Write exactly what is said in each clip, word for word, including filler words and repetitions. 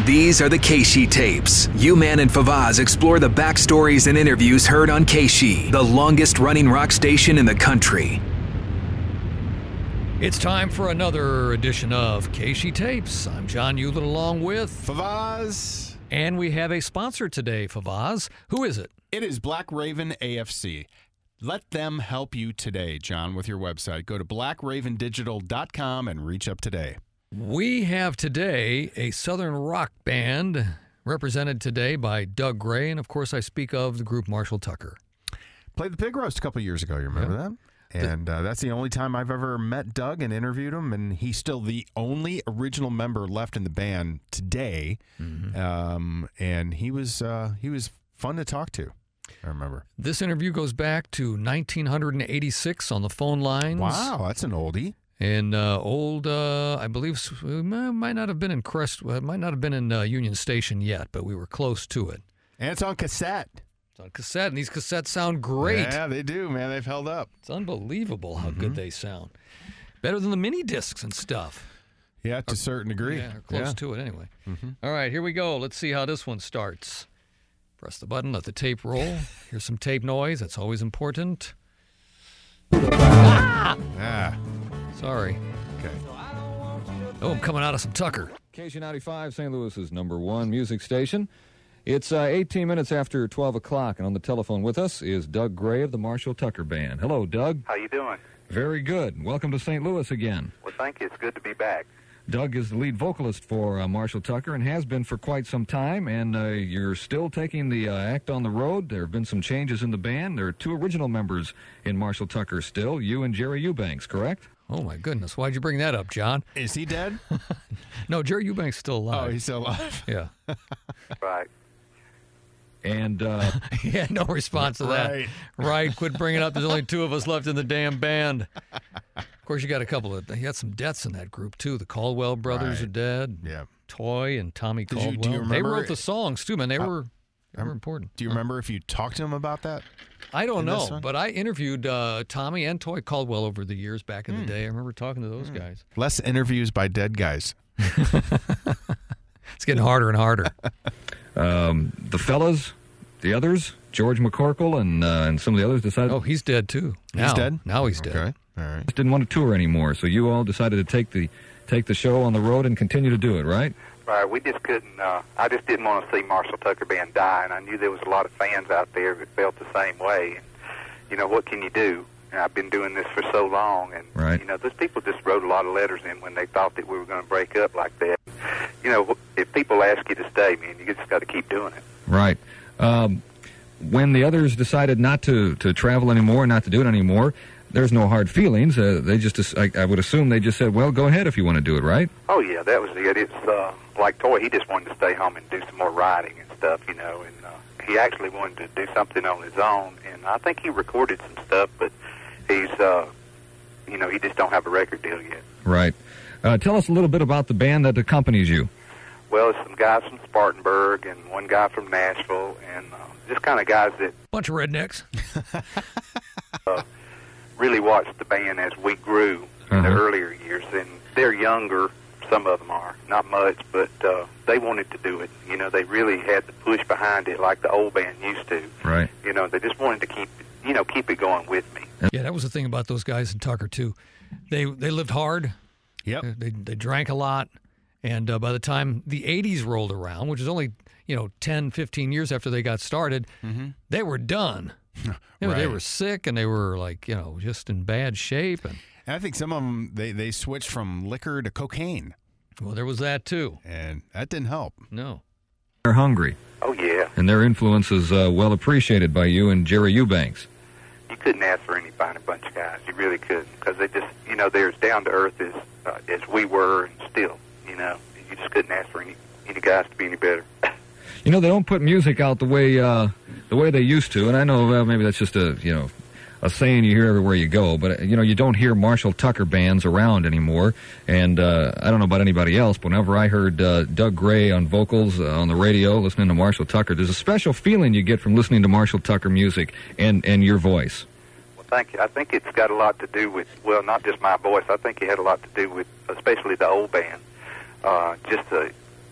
These are the Keishi tapes. U-Man and Favaz explore the backstories and interviews heard on Keishi, the longest-running rock station in the country. It's time for another edition of Keishi Tapes. I'm John Hewlett along with Favaz. And we have a sponsor today, Favaz. Who is it? It is Black Raven A F C. Let them help you today, John, with your website. Go to black raven digital dot com and reach up today. We have today a Southern rock band represented today by Doug Gray, and of course I speak of the group Marshall Tucker. Played the Pig Roast a couple years ago, you remember yeah. that? And uh, that's the only time I've ever met Doug and interviewed him, and he's still the only original member left in the band today. Mm-hmm. Um, and he was uh, he was fun to talk to, I remember. This interview goes back to nineteen eighty-six on the phone lines. Wow, that's an oldie. And uh, old, uh, I believe, it might not have been in Crest, it might not have been in uh, Union Station yet, but we were close to it. And it's on cassette. On cassette, and these cassettes sound great. Yeah, they do, man. They've held up. It's unbelievable how mm-hmm. good they sound. Better than the mini discs and stuff. Yeah, to or, a certain degree. Yeah, or close yeah. to it anyway. Mm-hmm. All right, here we go. Let's see how this one starts. Press the button, let the tape roll. Here's some tape noise. That's always important. Ah! Ah. Sorry. Okay. Oh, I'm coming out of some Tucker. K C ninety-five, Saint Louis's number one music station. It's uh, eighteen minutes after twelve o'clock, and on the telephone with us is Doug Gray of the Marshall Tucker Band. Hello, Doug. How you doing? Very good. Welcome to Saint Louis again. Well, thank you. It's good to be back. Doug is the lead vocalist for uh, Marshall Tucker and has been for quite some time, and uh, you're still taking the uh, act on the road. There have been some changes in the band. There are two original members in Marshall Tucker still, you and Jerry Eubanks, correct? Oh, my goodness. Why'd you bring that up, John? Is he dead? No, Jerry Eubanks is still alive. Oh, he's still alive? Yeah. Right. And uh, he had no response to that. Right. Right. Quit bringing it up. There's only two of us left in the damn band. Of course, you got a couple of. You got some deaths in that group too. The Caldwell brothers right. are dead. Yeah. Toy and Tommy Did Caldwell. you, do you remember, they wrote the songs too, man. They uh, were they were important. Do you remember if you talked to him about that? I don't know, but I interviewed uh, Tommy and Toy Caldwell over the years back in mm. the day. I remember talking to those mm. guys. Less interviews by dead guys. It's getting harder and harder. um, the fellas. The others, George McCorkle and uh, and some of the others decided... Oh, he's dead, too. Now, he's dead? Now he's dead. Okay, all right. Just didn't want to tour anymore, so you all decided to take the take the show on the road and continue to do it, right? Right. We just couldn't... Uh, I just didn't want to see Marshall Tucker Band die, and I knew there was a lot of fans out there that felt the same way. And, you know, what can you do? And I've been doing this for so long, and, right. you know, those people just wrote a lot of letters in when they thought that we were going to break up like that. You know, if people ask you to stay, man, you just got to keep doing it. Right. Um... When the others decided not to, to travel anymore, not to do it anymore, there's no hard feelings. Uh, they just, I, I would assume they just said, well, go ahead if you want to do it, right? Oh, yeah, that was it. It's uh, like Toy, he just wanted to stay home and do some more writing and stuff, you know, and uh, he actually wanted to do something on his own, and I think he recorded some stuff, but he's, uh, you know, he just don't have a record deal yet. Right. Uh, tell us a little bit about the band that accompanies you. Well, it's some guys from Spartanburg and one guy from Nashville, and uh, just kind of guys that... Bunch of rednecks. uh, really watched the band as we grew in uh-huh. the earlier years, and they're younger, some of them are, not much, but uh, they wanted to do it. You know, they really had the push behind it like the old band used to. Right. You know, they just wanted to keep, you know, keep it going with me. Yeah, that was the thing about those guys in Tucker, too. They they lived hard. Yep. They, they drank a lot. And uh, by the time the eighties rolled around, which is only, you know, ten, fifteen years after they got started, mm-hmm. they were done. You know, right. They were sick, and they were, like, you know, just in bad shape. And, and I think some of them, they, they switched from liquor to cocaine. Well, there was that, too. And that didn't help. No. They're hungry. Oh, yeah. And their influence is uh, well appreciated by you and Jerry Eubanks. You couldn't ask for any finer bunch of guys. You really couldn't, because they just, you know, they're as down to earth as, uh, as we were and still. You know, you just couldn't ask for any, any guys to be any better. You know, they don't put music out the way uh, the way they used to, and I know well, maybe that's just a you know a saying you hear everywhere you go, but you know you don't hear Marshall Tucker bands around anymore. And uh, I don't know about anybody else, but whenever I heard uh, Doug Gray on vocals uh, on the radio, listening to Marshall Tucker, there's a special feeling you get from listening to Marshall Tucker music and and your voice. Well, thank you. I think it's got a lot to do with well, not just my voice. I think it had a lot to do with especially the old band. Uh, just the,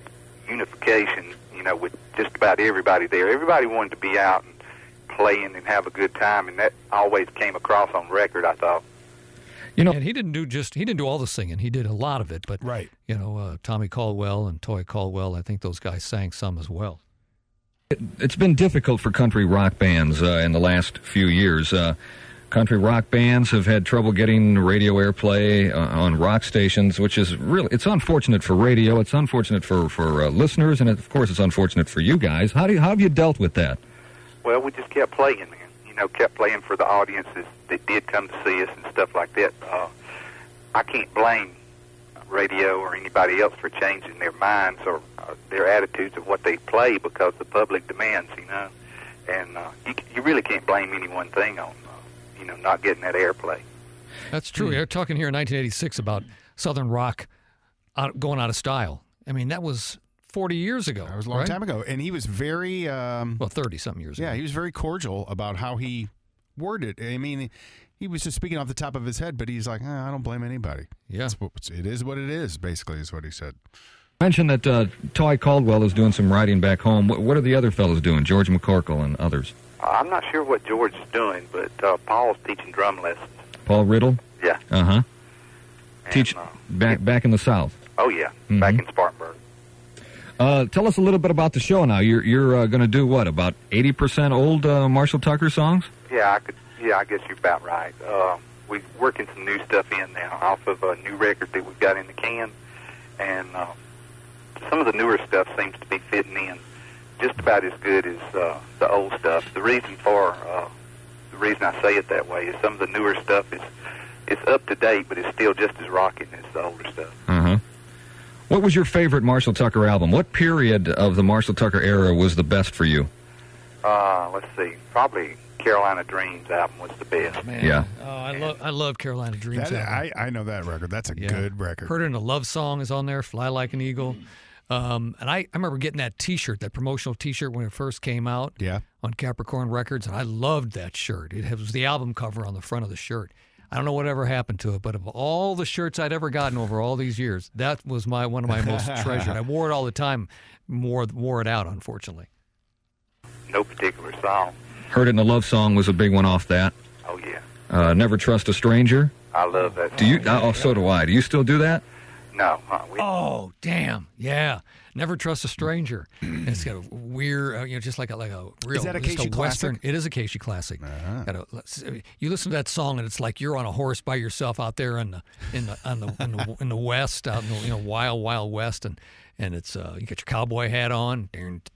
unification, you know, with just about everybody there. Everybody wanted to be out and playing and have a good time, and that always came across on record, I thought. You know, and he didn't do just he didn't do all the singing. He did a lot of it, but right. You know, uh, Tommy Caldwell and Toy Caldwell, I think those guys sang some as well. It, it's been difficult for country rock bands uh, in the last few years. Uh, country rock bands have had trouble getting radio airplay uh, on rock stations, which is really it's unfortunate for radio. It's unfortunate for for uh, listeners, and of course, it's unfortunate for you guys. How do you, how have you dealt with that? Well, we just kept playing, man. You know, kept playing for the audiences that did come to see us and stuff like that. Uh, I can't blame radio or anybody else for changing their minds or uh, their attitudes of what they play because the public demands, you know. And uh, you, you really can't blame any one thing on, uh, you know, not getting that airplay. That's true. They're talking here in nineteen eighty-six about Southern rock out, going out of style. I mean, that was forty years ago. That was a long right? time ago. And he was very... Um, well, thirty-something years yeah, ago. he was very cordial about how he worded it. I mean, he was just speaking off the top of his head, but he's like, eh, I don't blame anybody. Yeah. It's, it is what it is, basically, is what he said. Mentioned that uh, Toy Caldwell is doing some writing back home. What, what are the other fellows doing, George McCorkle and others? Uh, I'm not sure what George is doing, but uh, Paul's teaching drum lessons. Paul Riddle? Yeah. Uh-huh. And, Teach uh, back back in the South. Oh, yeah, Mm-hmm. back in Spartanburg. Uh, tell us a little bit about the show now. You're you're uh, going to do what, about eighty percent old uh, Marshall Tucker songs? Yeah, I could. Yeah, I guess you're about right. Uh, we're working some new stuff in now off of a new record that we've got in the can, and uh, some of the newer stuff seems to be fitting in just about as good as uh, the old stuff. The reason for uh, the reason I say it that way is some of the newer stuff is it's up to date, but it's still just as rocking as the older stuff. Uh-huh. What was your favorite Marshall Tucker album? What period of the Marshall Tucker era was the best for you? Uh, let's see, probably Carolina Dreams album was the best. Man. Yeah. Oh, I love I love Carolina Dreams. That, album. I, I know that record. That's a Yeah. good record. Heard it in a love song is on there, Fly Like an Eagle. Um, and I, I remember getting that T-shirt, that promotional T-shirt when it first came out Yeah. on Capricorn Records, and I loved that shirt. It was the album cover on the front of the shirt. I don't know whatever happened to it, but of all the shirts I'd ever gotten over all these years, that was my one of my most treasured. I wore it all the time, wore, wore it out, unfortunately. No particular song. Heard It in a Love Song was a big one off that. Oh, yeah. Uh, Never Trust a Stranger. I love that song. Do you? Oh, so do I. Do you still do that? No. Uh, we, Oh, damn. Yeah. Never Trust a Stranger. And it's got a weird, uh, you know, just like a, like a real, Is that a just Casey Western. classic? It is a Casey classic. Uh-huh. Got a, let's- you listen to that song and it's like you're on a horse by yourself out there in the in the on the in the, in the west, out in the you know wild wild west, and and it's uh, you got your cowboy hat on.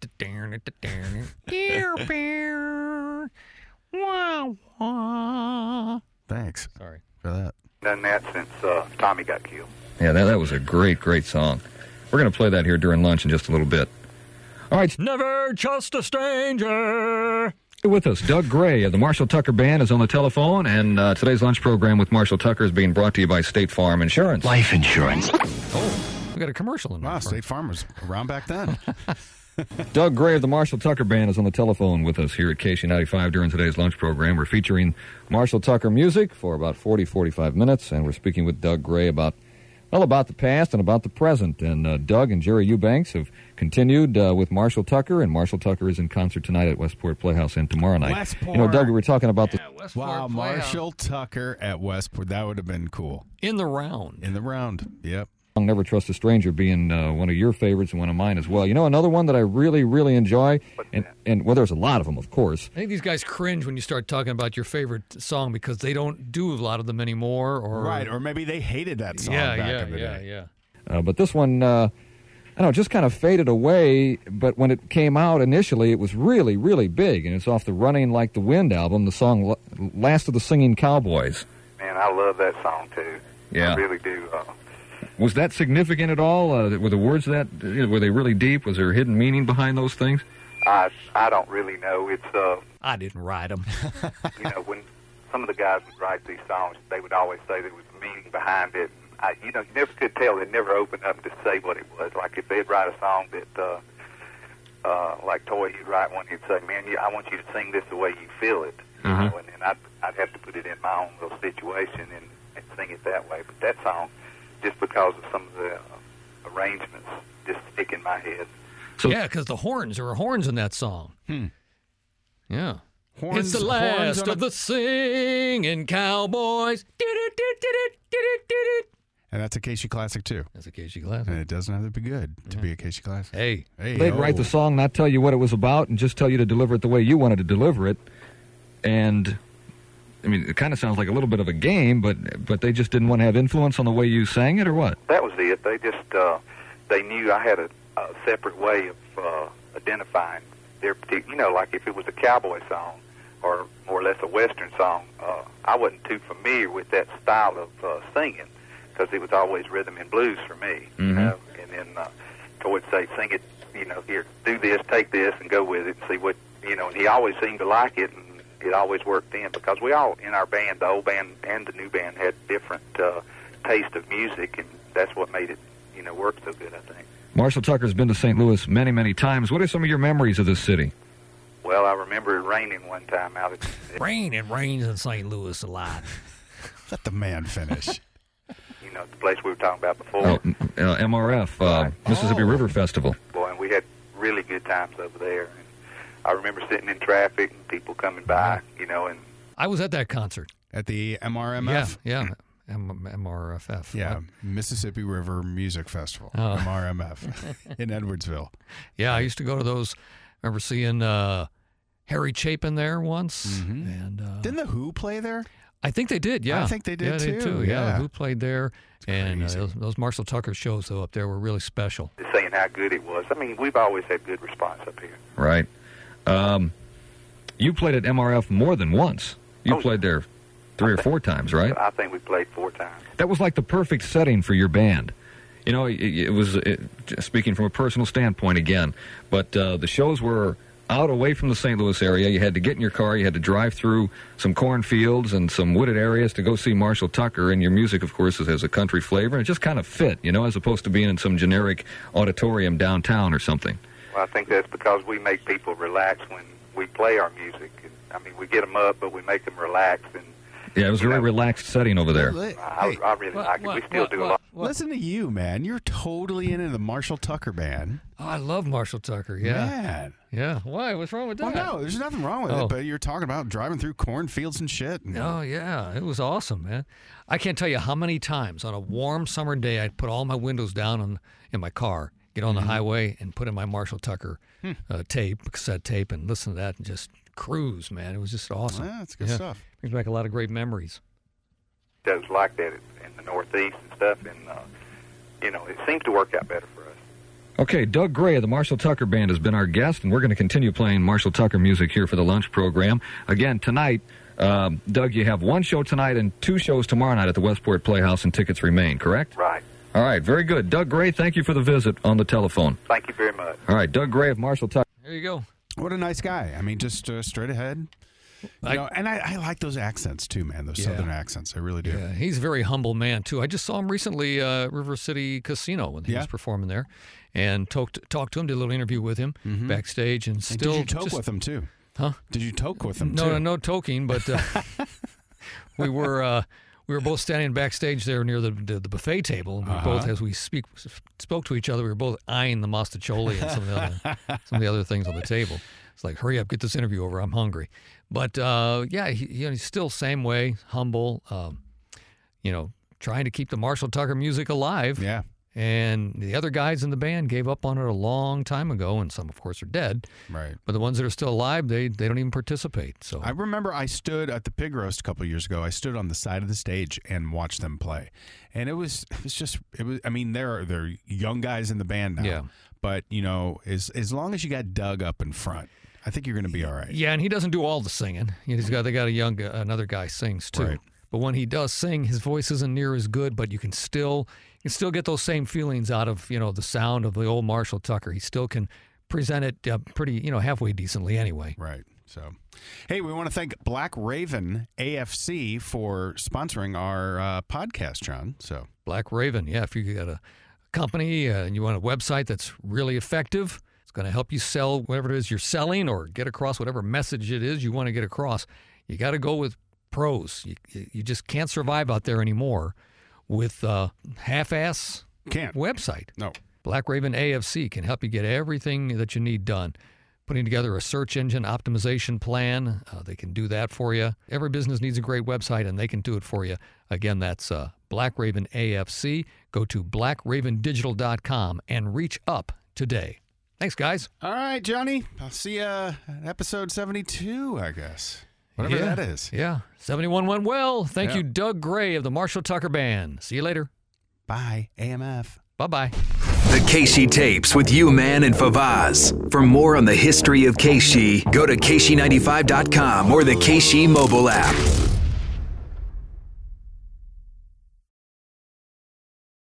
Thanks Sorry. for that. done that since uh, Tommy got killed. Yeah, that, that was a great, great song. We're going to play that here during lunch in just a little bit. All right, Never trust a stranger. with us, Doug Gray of the Marshall Tucker Band is on the telephone, and uh, today's lunch program with Marshall Tucker is being brought to you by State Farm Insurance. Life insurance. We got a commercial in there. Wow, for State us. Farm was around back then. Doug Gray of the Marshall Tucker Band is on the telephone with us here at K C ninety-five during today's lunch program. We're featuring Marshall Tucker music for about forty, forty-five minutes, and we're speaking with Doug Gray about, well, about the past and about the present. And uh, Doug and Jerry Eubanks have continued uh, with Marshall Tucker, and Marshall Tucker is in concert tonight at Westport Playhouse and tomorrow night. Westport. You know, Doug, we were talking about the... Westport Wow, Playhouse. Marshall Tucker at Westport. That would have been cool. In the round. In the round. Yep. song Never Trust a Stranger being uh, one of your favorites and one of mine as well. You know, another one that I really, really enjoy, and, and well, there's a lot of them, of course. I think these guys cringe when you start talking about your favorite song because they don't do a lot of them anymore. Or Right, or maybe they hated that song yeah, back yeah, in the yeah, day. yeah. Uh, but this one, uh, I don't know, just kind of faded away. But when it came out initially, it was really, really big. And it's off the Running Like the Wind album, the song L- Last of the Singing Cowboys. Man, I love that song too. Yeah. I really do. Uh, Was that significant at all? Uh, were the words that, you know, were they really deep? Was there hidden meaning behind those things? I I don't really know. It's uh, I didn't write them. you know, when some of the guys would write these songs, they would always say there was a meaning behind it. I, you know, you never could tell. They'd never open up to say what it was. Like if they'd write a song that, uh, uh, like Toy, he'd write one, he'd say, "Man, you, I want you to sing this the way you feel it." You Uh-huh. know, and then I'd I'd have to put it in my own little situation and, and sing it that way. But that song, just because of some of the uh, arrangements, just stick in my my head. So, yeah, because the horns, there were horns in that song. Hmm. Yeah. Horns, It's the horns last on a- of the singing cowboys. And that's a Casey classic, too. That's a Casey classic. And it doesn't have to be good to be a Casey classic. Hey, Hey, they'd oh. write the song, not tell you what it was about, and just tell you to deliver it the way you wanted to deliver it. And, I mean, it kind of sounds like a little bit of a game, but but they just didn't want to have influence on the way you sang it, or what? That was it. They just uh, they knew I had a, a separate way of uh, identifying their particular. You know, like if it was a cowboy song or more or less a western song, uh, I wasn't too familiar with that style of uh, singing because it was always rhythm and blues for me. Mhm. You know, and then uh, I would say, sing it. You know, here, do this, take this, and go with it, and see what you know. And he always seemed to like it, and it always worked in because we all in our band, the old band and the new band, had different uh, taste of music, and that's what made it, you know, work so good, I think. Marshall Tucker's been to Saint Louis many, many times. What are some of your memories of this city? Well, I remember it raining one time out at rain, it rains in Saint Louis a lot. Let the man finish. you know the place we were talking about before. Oh, uh, M R F, uh, Mississippi Oh. River Festival. Boy, and we had really good times over there. And I remember sitting in traffic and people coming by, you know, and I was at that concert. At the M R M F? Yeah, yeah. M- MRFF. Yeah, Uh, Mississippi River Music Festival, Oh. M R M F, in Edwardsville. yeah, I used to go to those. I remember seeing uh, Harry Chapin there once. Mhm. And uh, Didn't the Who play there? I think they did, yeah. I think they did, yeah, they too, Yeah, yeah. Who played there. And uh, crazy. those, those Marshall Tucker shows, though, up there were really special. just saying how good it was. I mean, we've always had good response up here. Right. Um, you played at M R F more than once. You Oh. played there three or four times, right? I think we played four times. That was like the perfect setting for your band. You know, it, it was, it, speaking from a personal standpoint again, but uh, the shows were out away from the Saint Louis area. You had to get in your car, you had to drive through some cornfields and some wooded areas to go see Marshall Tucker, and your music, of course, has a country flavor, and it just kind of fit, you know, as opposed to being in some generic auditorium downtown or something. Well, I think that's because we make people relax when we play our music. And, I mean, we get them up, but we make them relax, and Yeah, it was a very Yeah. relaxed setting over there. Li- I, hey, I really What- like it. what- We still what- do a what- lot. what- listen to you, man. You're totally into the Marshall Tucker band. Oh, I love Marshall Tucker, yeah. Man. Yeah. Why? What's wrong with that? Well, no, there's nothing wrong with Oh. it, but you're talking about driving through cornfields and shit. And Oh, yeah. It was awesome, man. I can't tell you how many times on a warm summer day I'd put all my windows down on, in my car, get on the highway, and put in my Marshall Tucker uh, tape, cassette tape, and listen to that and just cruise, man. It was just awesome. Yeah, that's good Yeah. stuff. Brings back a lot of great memories. Shows like that in the Northeast and stuff, and uh, you know, it seems to work out better for us. Okay, Doug Gray of the Marshall Tucker Band has been our guest, and we're going to continue playing Marshall Tucker music here for the lunch program. Again, tonight, um, Doug, you have one show tonight and two shows tomorrow night at the Westport Playhouse, and tickets remain, correct? Right. All right, very good. Doug Gray, thank you for the visit on the telephone. Thank you very much. All right, Doug Gray of Marshall Tucker. There you go. What a nice guy. I mean, just uh, straight ahead. You I- know, and I, I like those accents too, man. Those Yeah. southern accents. I really do. Yeah, he's a very humble man, too. I just saw him recently uh, River City Casino when he Yeah. was performing there, and talked talked to him, did a little interview with him backstage, and And still did you toke just- with him too? Huh? Did you toke with him No, too? no, no toking, but uh, we were uh, we were both standing backstage there near the the, the buffet table. And we Uh-huh. both, as we speak, spoke to each other, we were both eyeing the mostaccioli and some of the other, some of the other things on the table. It's like, hurry up, get this interview over. I'm hungry. But uh, yeah, he, you know, he's still same way, humble. Um, you know, trying to keep the Marshall Tucker music alive. Yeah. And the other guys in the band gave up on it a long time ago, and some, of course, are dead. Right. But the ones that are still alive, they they don't even participate. So I remember I stood at the pig roast a couple of years ago. I stood on the side of the stage and watched them play, and it was it was just it was. I mean, they're they're young guys in the band now. Yeah. But you know, as as long as you got Doug up in front, I think you're going to be all right. yeah, and he doesn't do all the singing. He's got they got a young another guy sings too. Right. But when he does sing, his voice isn't near as good. But you can still you can still get those same feelings out of you know the sound of the old Marshall Tucker. He still can present it uh, pretty you know halfway decently anyway. Right. So, hey, we want to thank Black Raven A F C for sponsoring our uh, podcast, John. So, Black Raven, yeah. If you got a company uh, and you want a website that's really effective, it's going to help you sell whatever it is you're selling or get across whatever message it is you want to get across. You got to go with pros. You, you just can't survive out there anymore with uh, half-ass can't. website. No. Black Raven A F C can help you get everything that you need done. Putting together a search engine optimization plan, uh, they can do that for you. Every business needs a great website, and they can do it for you. Again, that's uh, Black Raven A F C. Go to black raven digital dot com and reach up today. Thanks, guys. All right, Johnny. I'll see you at episode seventy-two, I guess. Whatever yeah, that is. Yeah. seventy-one went well. Thank yeah. you, Doug Gray of the Marshall Tucker Band. See you later. Bye, A M F. Bye-bye. The Casey Tapes with U-Man and Favaz. For more on the history of Casey, go to Casey ninety-five dot com or the Casey mobile app.